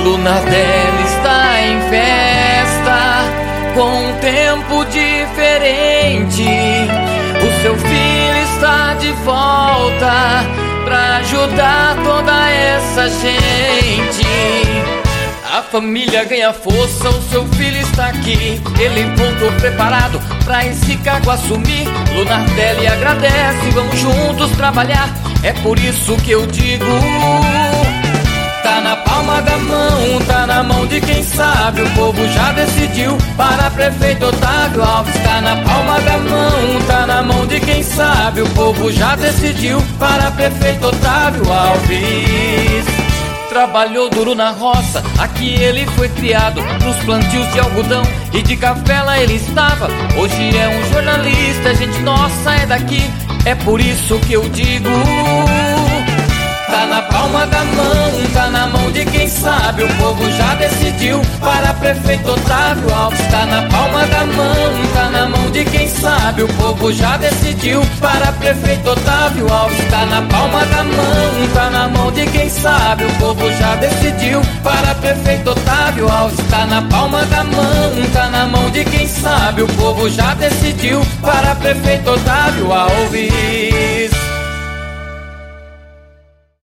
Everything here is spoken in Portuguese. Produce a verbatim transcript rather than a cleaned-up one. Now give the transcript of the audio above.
Lunardelli está em festa, com um tempo diferente. O seu filho está de volta pra ajudar toda essa gente. A família ganha força, o seu filho está aqui. Ele voltou preparado pra esse cargo assumir. Lunardelli agradece, vamos juntos trabalhar. É por isso que eu digo: tá na palma da mão, tá na mão de quem sabe. O povo já decidiu para prefeito Otávio Alves. Tá na palma da mão, tá na mão de quem sabe. O povo já decidiu para prefeito Otávio Alves. Trabalhou duro na roça, aqui ele foi criado. Nos plantios de algodão e de café lá ele estava. Hoje é um jornalista, gente nossa é daqui. É por isso que eu digo: tá na palma da mão, tá na mão de quem sabe. O povo já decidiu para prefeito Otávio Alves. Tá na palma da mão, tá na mão de quem sabe. O povo já decidiu para prefeito Otávio Alves. Tá na palma da mão, tá na mão de quem sabe. O povo já decidiu para prefeito Otávio Alves. Tá na palma da mão, tá na mão de quem sabe. O povo já decidiu para prefeito Otávio Alves.